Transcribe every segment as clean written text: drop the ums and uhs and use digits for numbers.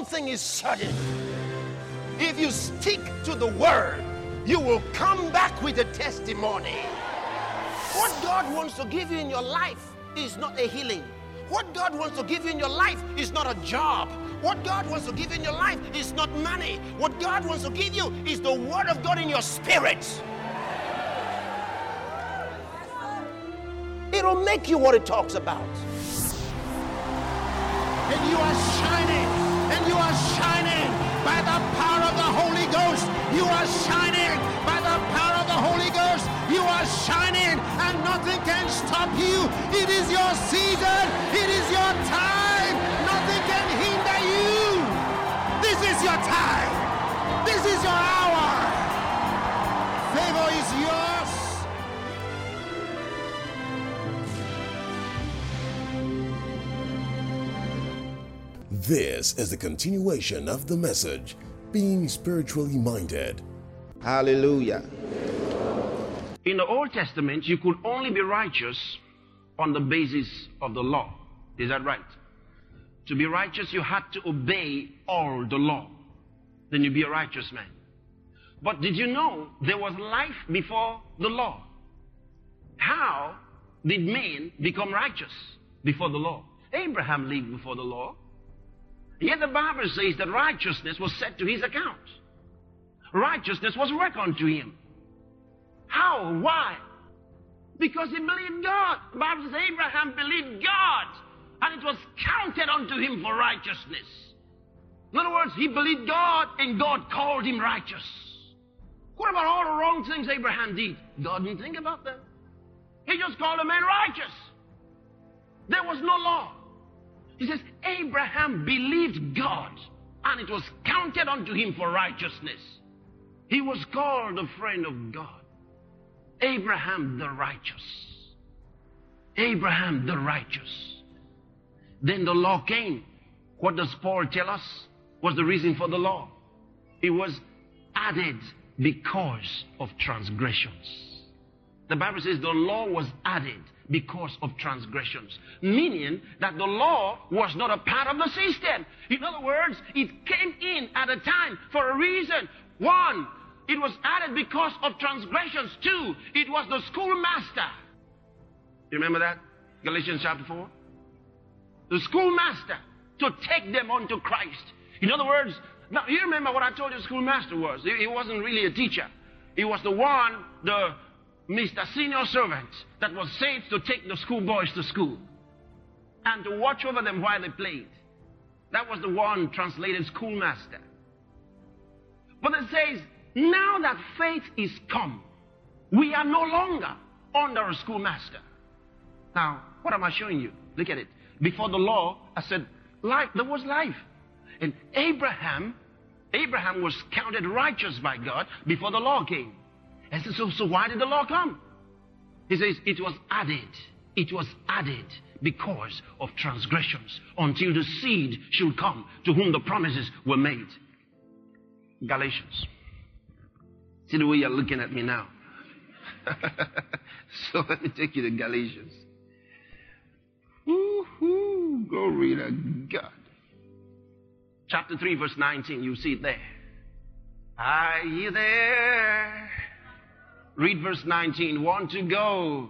thing is certain. If you stick to the word, you will come back with a testimony. What God wants to give you in your life is not a healing. What God wants to give you in your life is not a job. What God wants to give you in your life is not money. What God wants to give you is the word of God in your spirit. It'll make you what it talks about. And you are shining. And you are shining by the power of the Holy Ghost. You are shining by the power of the Holy Ghost. You are shining and nothing can stop you. It is your season. It is your time. Nothing can hinder you. This is your time. This is your hour. Favor is yours. This is the continuation of the message, Being Spiritually Minded. Hallelujah. In the Old Testament, you could only be righteous on the basis of the law. Is that right? To be righteous, you had to obey all the law. Then you'd be a righteous man. But did you know there was life before the law? How did men become righteous before the law? Abraham lived before the law. Yet the Bible says that righteousness was set to his account. Righteousness was reckoned to him. How? Why? Because he believed God. The Bible says Abraham believed God, and it was counted unto him for righteousness. In other words, he believed God, and God called him righteous. What about all the wrong things Abraham did? God didn't think about them. He just called a man righteous. There was no law. He says, Abraham believed God, and it was counted unto him for righteousness. He was called a friend of God. Abraham the righteous. Abraham the righteous. Then the law came. What does Paul tell us was the reason for the law? It was added because of transgressions. The Bible says the law was added because of transgressions, meaning that the law was not a part of the system. In other words, it came in at a time for a reason. One, it was added because of transgressions. Two, it was the schoolmaster. You remember that? Galatians chapter 4. The schoolmaster to take them unto Christ. In other words, now you remember what I told you the schoolmaster was. He wasn't really a teacher. He was the one, the Mr. Senior Servant that was sent to take the schoolboys to school and to watch over them while they played. That was the one translated schoolmaster. But it says, now that faith is come, we are no longer under a schoolmaster. Now, what am I showing you? Look at it. Before the law, I said, life, there was life. And Abraham was counted righteous by God before the law came. And so why did the law come? He says it was added. It was added because of transgressions until the seed should come to whom the promises were made. Galatians. See the way you're looking at me now. So let me take you to Galatians. Woo-hoo, glory to God. Chapter 3 verse 19, you see it there. Are you there? Read verse 19. Want to go?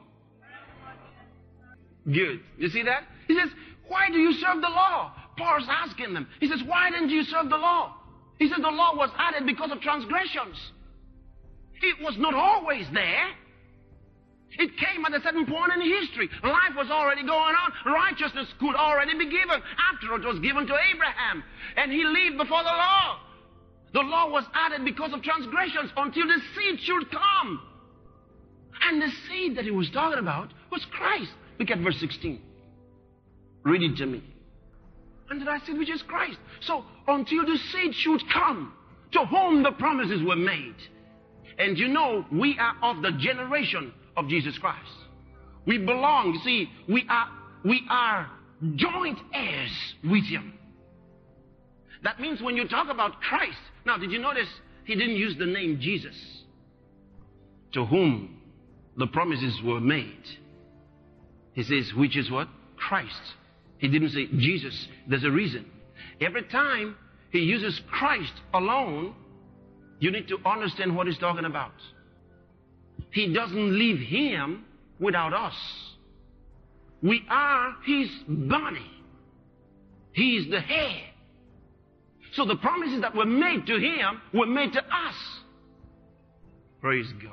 Good. You see that? He says, why do you serve the law? Paul's asking them. He says, why didn't you serve the law? He said the law was added because of transgressions. It was not always there. It came at a certain point in history. Life was already going on. Righteousness could already be given. After it was given to Abraham. And he lived before the law. The law was added because of transgressions until the seed should come. And the seed that he was talking about was Christ. Look at verse 16. Read it to me. And then I said, which is Christ. So until the seed should come, to whom the promises were made. And you know, we are of the generation of Jesus Christ. We belong, you see, we are joint heirs with him. That means when you talk about Christ, now did you notice he didn't use the name Jesus, to whom the promises were made. He says, which is what? Christ. He didn't say Jesus. There's a reason. Every time he uses Christ alone, you need to understand what he's talking about. He doesn't leave him without us. We are his body. He is the head. So the promises that were made to him were made to us. Praise God.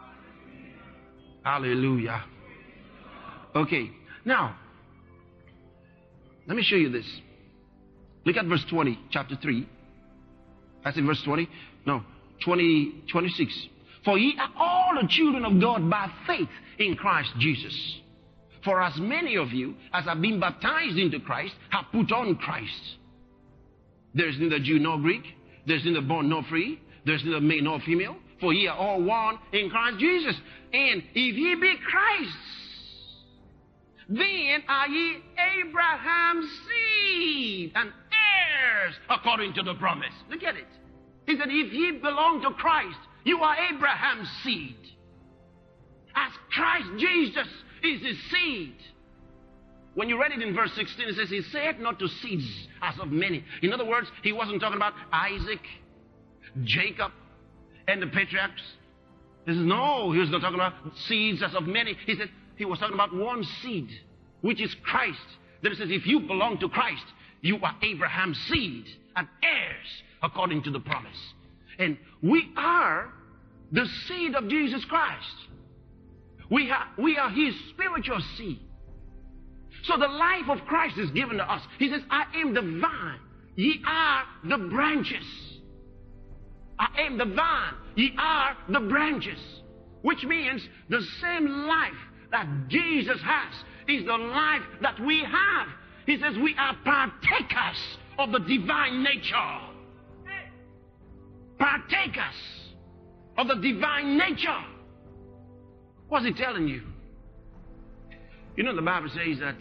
Hallelujah. Okay, now, let me show you this. Look at verse 20, chapter 3. I said verse 20? No, 26. For ye are all the children of God by faith in Christ Jesus. For as many of you as have been baptized into Christ have put on Christ. There is neither Jew nor Greek. There is neither bond nor free. There is neither male nor female. For ye are all one in Christ Jesus. And if ye be Christ's, then are ye Abraham's seed and heirs according to the promise. Look at it. He said, if ye belong to Christ, you are Abraham's seed. As Christ Jesus is his seed. When you read it in verse 16, it says, he said not to seeds as of many. In other words, he wasn't talking about Isaac, Jacob, and the patriarchs. He says, no, he was not talking about seeds as of many. He said, he was talking about one seed, which is Christ. Then it says, if you belong to Christ, you are Abraham's seed and heirs according to the promise. And we are the seed of Jesus Christ. We are his spiritual seed. So the life of Christ is given to us. He says, I am the vine, ye are the branches. I am the vine, ye are the branches. Which means the same life that Jesus has is the life that we have. He says we are partakers of the divine nature. Partakers of the divine nature. What's he telling you? You know, the Bible says that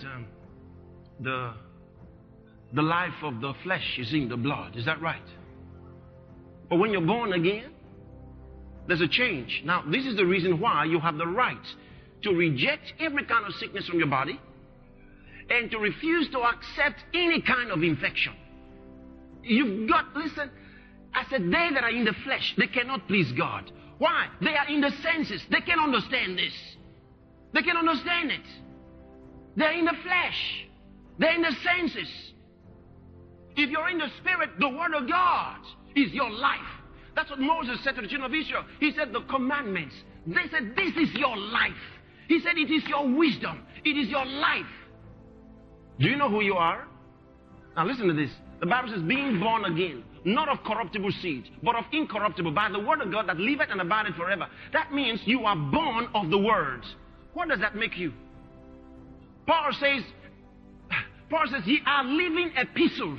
the life of the flesh is in the blood. Is that right? But when you're born again, there's a change. Now, this is the reason why you have the right to reject every kind of sickness from your body and to refuse to accept any kind of infection. You've got, listen, I said, they that are in the flesh, they cannot please God. Why? They are in the senses. They can understand this. They can understand it. They're in the flesh. They're in the senses. If you're in the spirit, the word of God is your life. That's what Moses said to the children of Israel. He said the commandments. They said this is your life. He said it is your wisdom. It is your life. Do you know who you are? Now listen to this. The Bible says being born again, not of corruptible seed, but of incorruptible, by the word of God that liveth and abideth forever. That means you are born of the word. What does that make you? Paul says, ye are living epistles.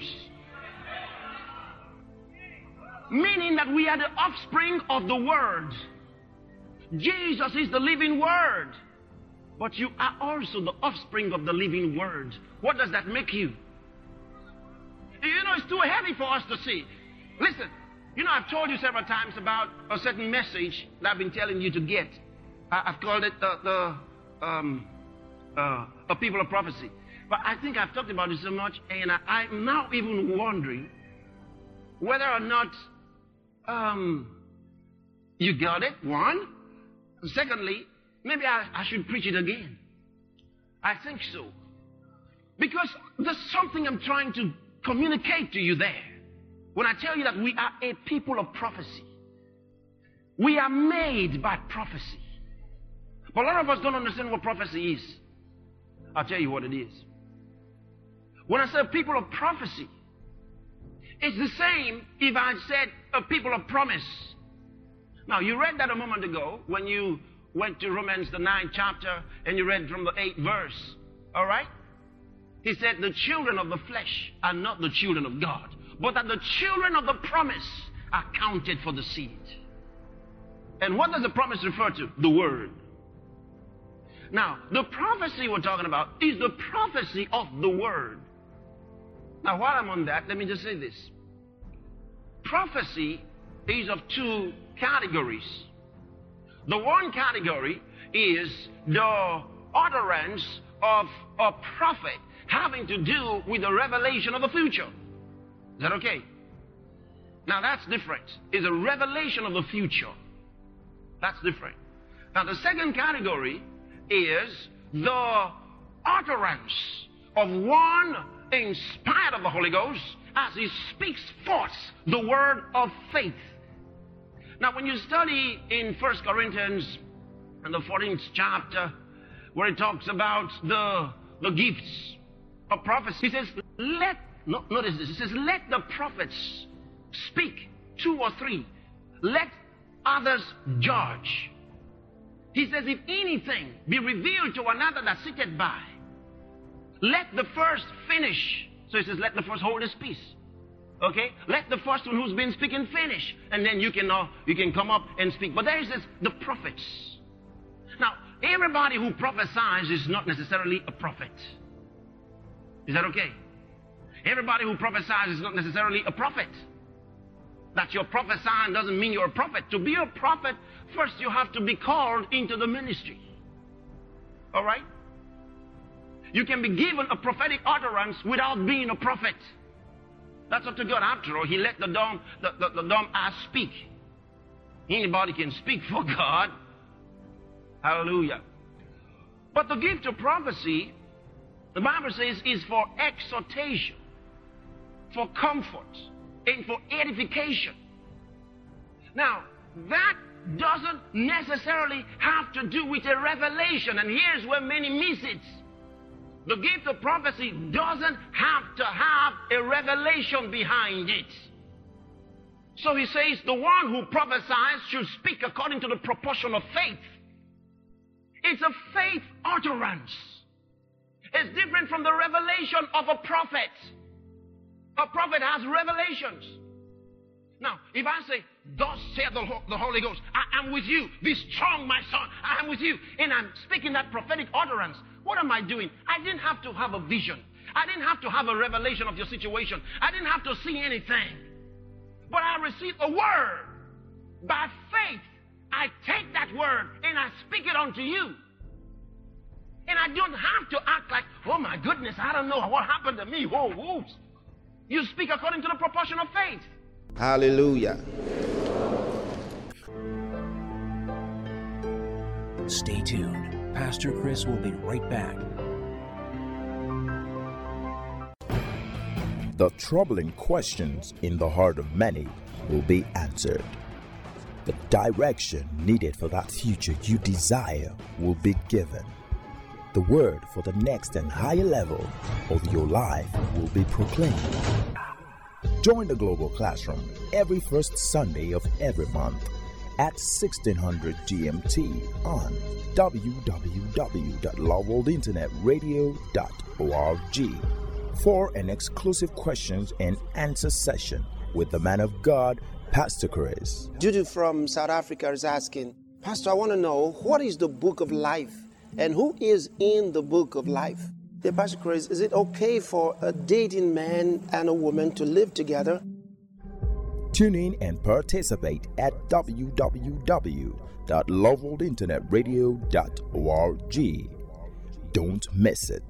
Meaning that we are the offspring of the word. Jesus is the living word. But you are also the offspring of the living word. What does that make you? You know, it's too heavy for us to see. Listen, you know, I've told you several times about a certain message that I've been telling you to get. I've called it a people of prophecy. But I think I've talked about it so much, and I'm now even wondering whether or not you got it, one. Secondly, maybe I should preach it again. I think so. Because there's something I'm trying to communicate to you there. When I tell you that we are a people of prophecy. We are made by prophecy. But a lot of us don't understand what prophecy is. I'll tell you what it is. When I say a people of prophecy, it's the same if I said a people of promise. Now, you read that a moment ago when you went to Romans, the 9th chapter, and you read from the 8th verse. All right? He said, the children of the flesh are not the children of God, but that the children of the promise are counted for the seed. And what does the promise refer to? The word. Now, the prophecy we're talking about is the prophecy of the word. Now, while I'm on that, let me just say this. Prophecy is of two categories. The one category is the utterance of a prophet having to do with the revelation of the future. Is that okay? Now that's different. It's a revelation of the future. That's different. Now the second category is the utterance of one inspired of the Holy Ghost as he speaks forth the word of faith. Now when you study in 1 Corinthians in the 14th chapter, where it talks about the gifts of prophecy, he says, notice this, he says, let the prophets speak, 2 or 3. Let others judge. He says, if anything be revealed to another that sitteth by, let the first finish. So he says, let the first hold his peace. Okay? Let the first one who's been speaking finish. And then you can come up and speak. But there he says, the prophets. Now, everybody who prophesies is not necessarily a prophet. Is that okay? Everybody who prophesies is not necessarily a prophet. That you're prophesying doesn't mean you're a prophet. To be a prophet, first you have to be called into the ministry. All right? You can be given a prophetic utterance without being a prophet. That's up to God. After all, he let the dumb ass speak. Anybody can speak for God. Hallelujah. But the gift of prophecy, the Bible says, is for exhortation, for comfort, and for edification. Now, that doesn't necessarily have to do with a revelation, and here's where many miss it. The gift of prophecy doesn't have to have a revelation behind it. So he says the one who prophesies should speak according to the proportion of faith. It's a faith utterance. It's different from the revelation of a prophet. A prophet has revelations. Now, if I say, thus saith the Holy Ghost, I am with you, be strong, my son, I am with you, and I'm speaking that prophetic utterance, what am I doing? I didn't have to have a vision. I didn't have to have a revelation of your situation. I didn't have to see anything. But I received a word. By faith, I take that word and I speak it unto you. And I don't have to act like, oh my goodness, I don't know what happened to me. Whoa, whoops. You speak according to the proportion of faith. Hallelujah. Stay tuned. Pastor Chris will be right back. The troubling questions in the heart of many will be answered. The direction needed for that future you desire will be given. The word for the next and higher level of your life will be proclaimed. Join the Global Classroom every first Sunday of every month at 1600 GMT on www.loveworldinternetradio.org for an exclusive questions and answer session with the man of God, Pastor Chris. Judy from South Africa is asking, Pastor, I want to know, what is the book of life and who is in the book of life? Dear Pastor Chris, is it okay for a dating man and a woman to live together? Tune in and participate at www.loveworldinternetradio.org. Don't miss it.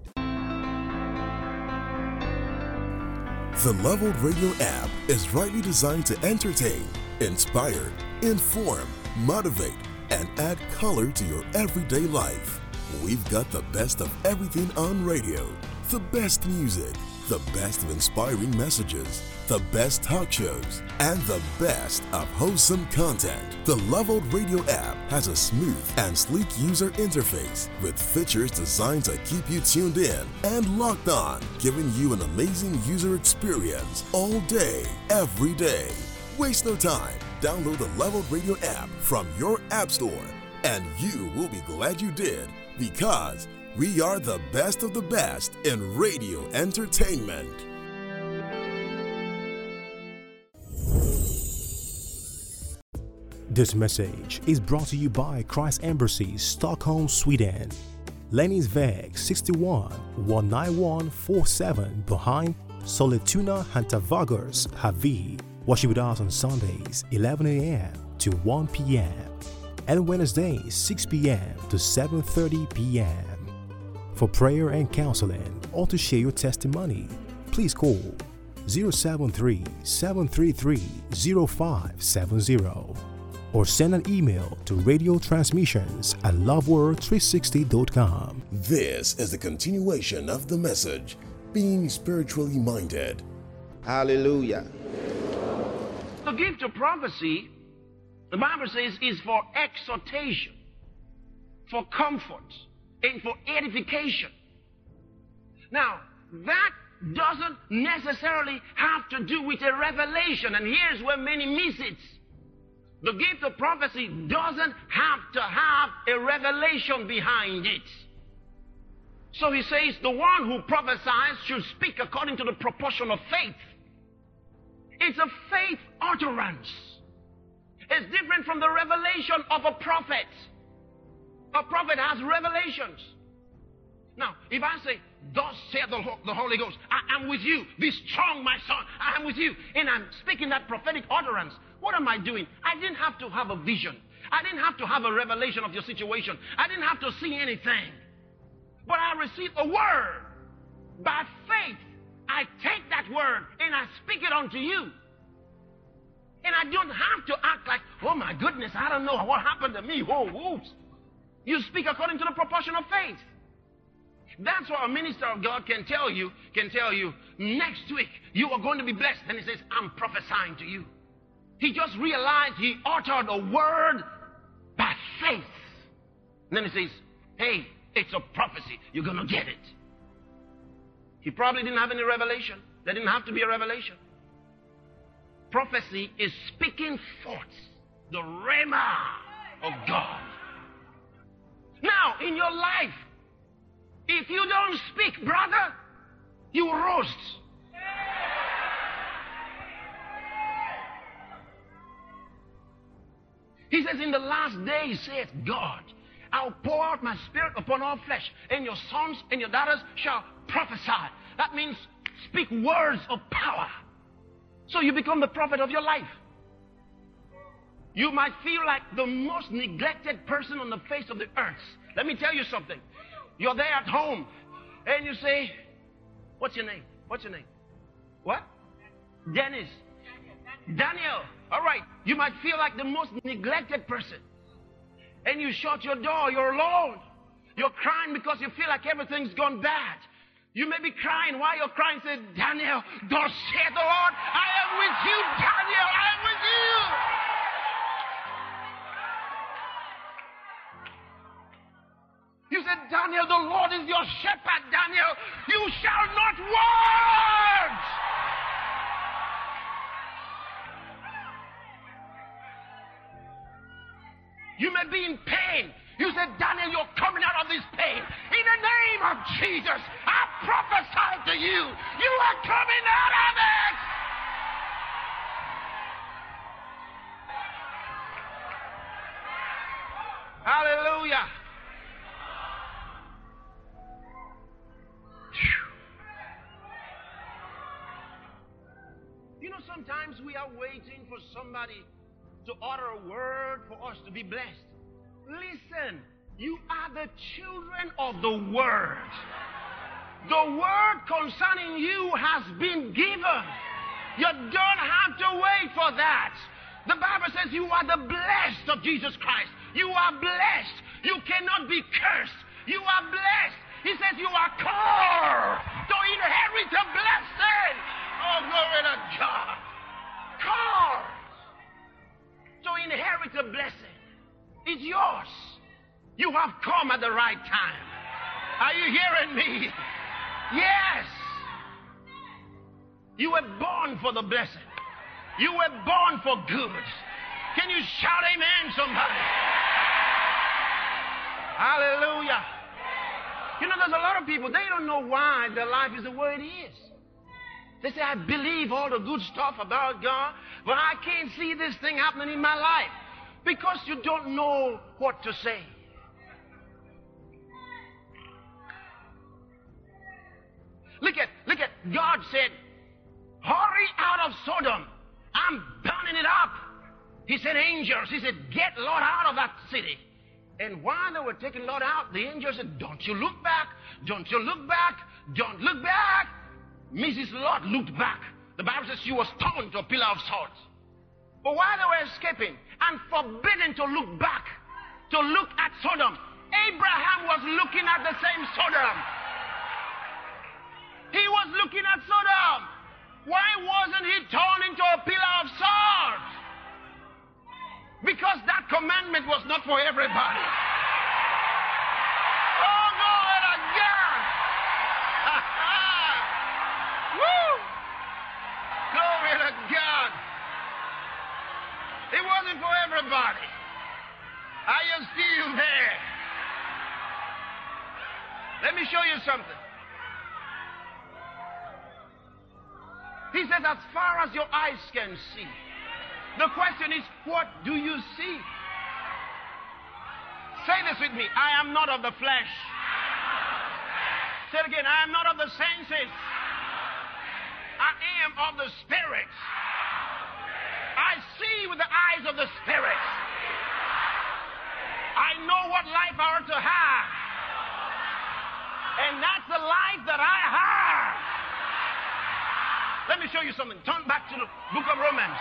The Leveled Radio app is rightly designed to entertain, inspire, inform, motivate, and add color to your everyday life. We've got the best of everything on radio, the best music, the best of inspiring messages, the best talk shows, and the best of wholesome content. The Leveled Radio app has a smooth and sleek user interface with features designed to keep you tuned in and locked on, giving you an amazing user experience all day, every day. Waste no time. Download the Leveled Radio app from your app store, and you will be glad you did, because we are the best of the best in radio entertainment. This message is brought to you by Christ Embassy, Stockholm, Sweden. Länningsväg 61 19147 behind Sollentuna Hantavagars, Havi. Worship with us on Sundays 11 a.m. to 1 p.m. and Wednesdays 6 p.m. to 7:30 p.m. For prayer and counseling or to share your testimony, please call 073-733-0570 or send an email to radiotransmissions@loveworld360.com. This is the continuation of the message, Being Spiritually Minded. Hallelujah. The gift of prophecy, the Bible says, is for exhortation, for comfort, and for edification. Now, that doesn't necessarily have to do with a revelation, and here's where many miss it. The gift of prophecy doesn't have to have a revelation behind it. So he says the one who prophesies should speak according to the proportion of faith. It's a faith utterance. It's different from the revelation of a prophet. A prophet has revelations. Now, if I say, thus saith the Holy Ghost, I am with you, be strong, my son, I am with you, and I'm speaking that prophetic utterance, what am I doing? I didn't have to have a vision. I didn't have to have a revelation of your situation. I didn't have to see anything. But I received a word. By faith, I take that word and I speak it unto you. And I don't have to act like, oh my goodness, I don't know what happened to me. Whoa, whoops. You speak according to the proportion of faith. That's what a minister of God can tell you, next week you are going to be blessed. Then he says, I'm prophesying to you. He just realized he uttered a word by faith. And then he says, hey, it's a prophecy. You're going to get it. He probably didn't have any revelation. There didn't have to be a revelation. Prophecy is speaking forth the rhema of God. Now, in your life, if you don't speak, brother, you roast. He says, in the last days, saith God, I'll pour out my spirit upon all flesh, and your sons and your daughters shall prophesy. That means speak words of power. So you become the prophet of your life. You might feel like the most neglected person on the face of the earth. Let me tell you something. You're there at home, and you say, what's your name? What's your name? What? Dennis. Daniel. All right. You might feel like the most neglected person. And you shut your door. You're alone. You're crying because you feel like everything's gone bad. You may be crying. While you're crying, say, Daniel, thus saith the Lord, I am with you, Daniel. I am with you. You said, Daniel, the Lord is your shepherd, Daniel. You shall not want. You may be in pain. You said, Daniel, you're coming out of this pain. In the name of Jesus, I prophesy to you, you are coming out of it. Hallelujah. You know, sometimes we are waiting for somebody to utter a word for us to be blessed. Listen, you are the children of the Word. The Word concerning you has been given. You don't have to wait for that. The Bible says you are the blessed of Jesus Christ. You are blessed. You cannot be cursed. You are blessed. He says you are called to inherit a blessing. Oh, glory to God. Called to inherit a blessing. It's yours. You have come at the right time. Are you hearing me? Yes. You were born for the blessing. You were born for good. Can you shout amen, somebody? Hallelujah. You know, there's a lot of people, they don't know why their life is the way it is. They say, I believe all the good stuff about God, but I can't see this thing happening in my life. Because you don't know what to say. Look at, God said, hurry out of Sodom. I'm burning it up. He said, angels, he said, get Lot out of that city. And while they were taking Lot out, the angel said, don't you look back. Don't you look back. Don't look back. Mrs. Lot looked back. The Bible says she was turned to a pillar of salt. But while they were escaping and forbidden to look back, to look at Sodom, Abraham was looking at the same Sodom. He was looking at Sodom. Why wasn't he turned into a pillar of salt? Because that commandment was not for everybody. Oh, glory to God. Woo! Glory to God. It wasn't for everybody. Are you still there? Let me show you something. He says, as far as your eyes can see. The question is, what do you see? Say this with me. I am not of the flesh. Say it again. I am not of the senses. I am of the Spirit. I see with the eyes of the Spirit. I know what life I ought to have. And that's the life that I have. Let me show you something. Turn back to the book of Romans.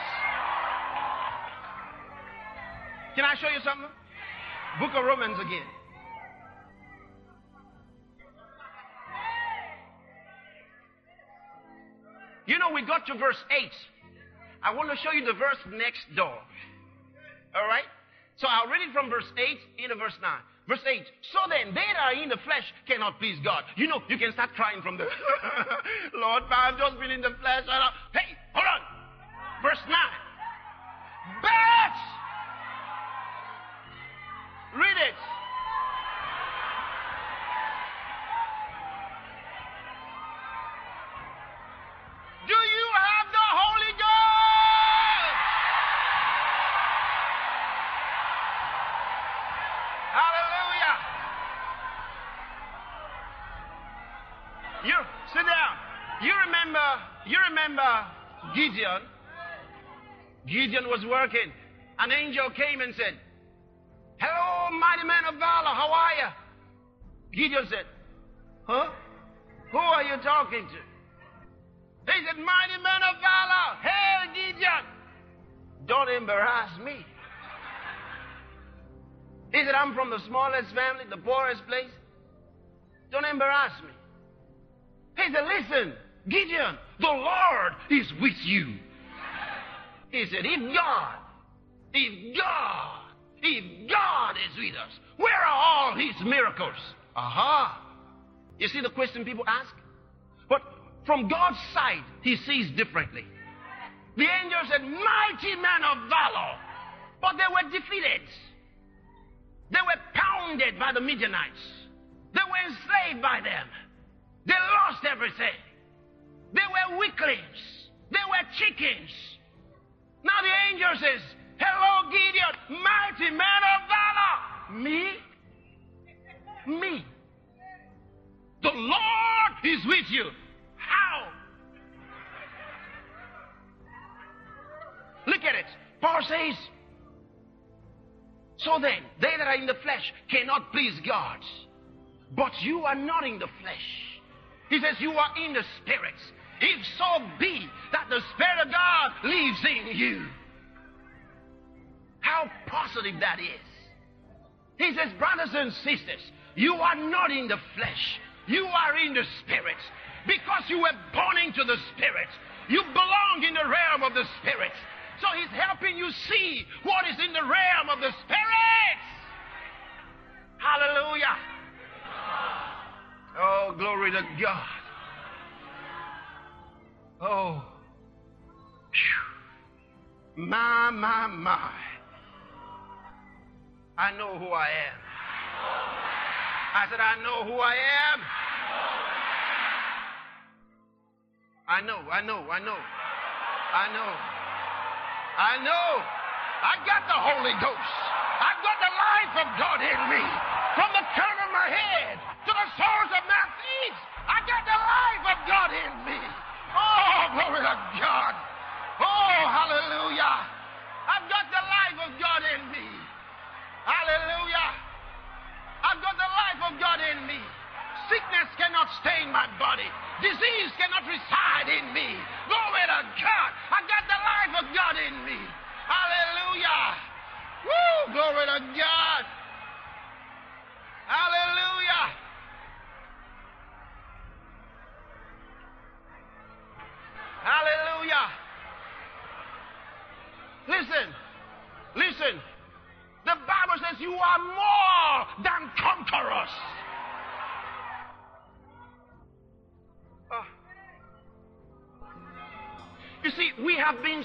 Can I show you something? Book of Romans again. You know, we got to verse 8. I want to show you the verse next door. All right? So I'll read it from verse 8 into verse 9. Verse 8. So then, they that are in the flesh cannot please God. You know, you can start crying from the Lord, I've just been in the flesh. Hey, hold on. Verse 9. But, read it. Do you have the Holy Ghost? Hallelujah. You sit down. You remember Gideon? Gideon was working. An angel came and said, hello, mighty man of valor, how are you? Gideon said, huh? Who are you talking to? He said, mighty man of valor, hail Gideon. Don't embarrass me. He said, I'm from the smallest family, the poorest place. Don't embarrass me. He said, listen, Gideon, the Lord is with you. He said, if God is with us, where are all his miracles? Aha. You see the question people ask? But from God's side, he sees differently. The angel said, mighty man of valor. But they were defeated. They were pounded by the Midianites. They were enslaved by them. They lost everything. They were weaklings. They were chickens. Now the angel says, hello, Gideon, mighty man of valor. Me? Me. The Lord is with you. How? Look at it. Paul says, so then, they that are in the flesh cannot please God. But you are not in the flesh. He says you are in the Spirit. If so be that the Spirit of God lives in you. How positive that is. He says, brothers and sisters, you are not in the flesh. You are in the Spirit. Because you were born into the Spirit. You belong in the realm of the Spirit. So he's helping you see what is in the realm of the Spirit. Hallelujah. Oh, glory to God. Oh. Whew. My. I know who I am. I said, I know who I am. I know. I got the Holy Ghost. I've got the life of God in me. From the crown of my head to the soles of my feet, I got the life of God in me. Oh, glory to God. Oh, hallelujah. I've got the life of God in me. Hallelujah. I've got the life of God in me. Sickness Sickness cannot stain my body. Disease cannot reside in me. Glory to God. I got the life of God in me. Hallelujah. Woo! Glory to God. Hallelujah. Hallelujah. Listen. The Bible says you are more than conquerors. You see, we have been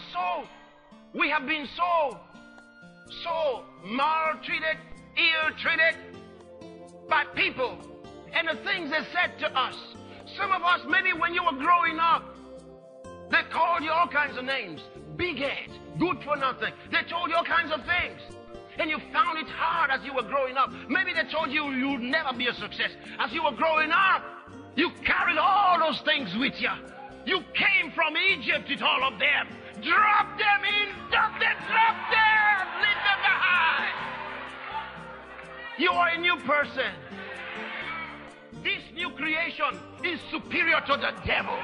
so maltreated, ill-treated by people and the things they said to us. Some of us, maybe when you were growing up, they called you all kinds of names. Big head, good for nothing. They told you all kinds of things. And you found it hard as you were growing up. Maybe they told you you'd never be a success. As you were growing up, you carried all those things with you. You came from Egypt with all of them. Drop them in, drop them, leave them behind. You are a new person. This new creation is superior to the devil.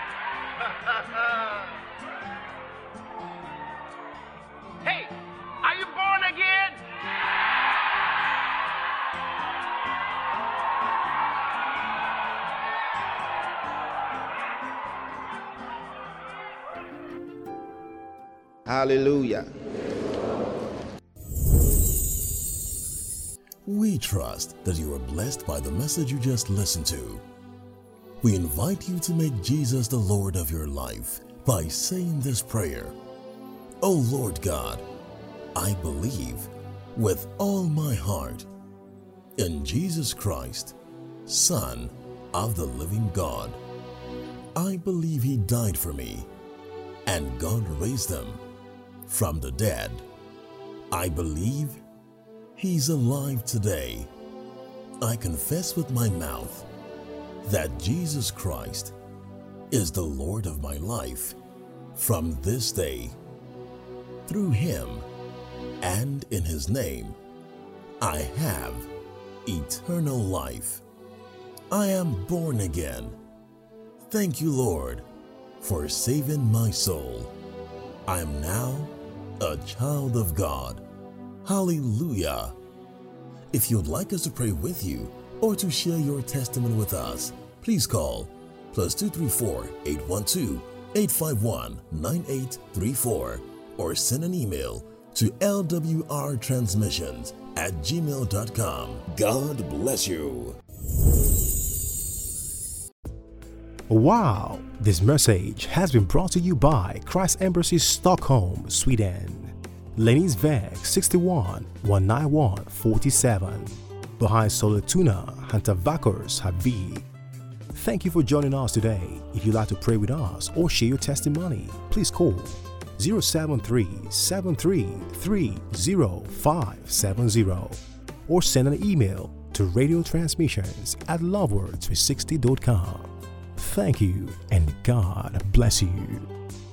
Hey, are you born again? Hallelujah. We trust that you are blessed by the message you just listened to. We invite you to make Jesus the Lord of your life by saying this prayer. Oh Lord God, I believe with all my heart in Jesus Christ, Son of the living God. I believe He died for me and God raised Him from the dead. I believe He's alive today. I confess with my mouth that Jesus Christ is the Lord of my life from this day. Through Him and in His name, I have eternal life. I am born again. Thank you, Lord, for saving my soul. I am now a child of God. Hallelujah. If you'd like us to pray with you or to share your testimony with us, please call +234 812 851 9834 or send an email to lwrtransmissions@gmail.com. God bless you. Wow! This message has been brought to you by Christ Embassy, Stockholm, Sweden. Lenny's Väg 61 191 47. Behind Sollentuna, Hantavakers, Havi. Thank you for joining us today. If you'd like to pray with us or share your testimony, please call 073-733-00570 or send an email to radiotransmissions@loveworld360.com. Thank you and God bless you.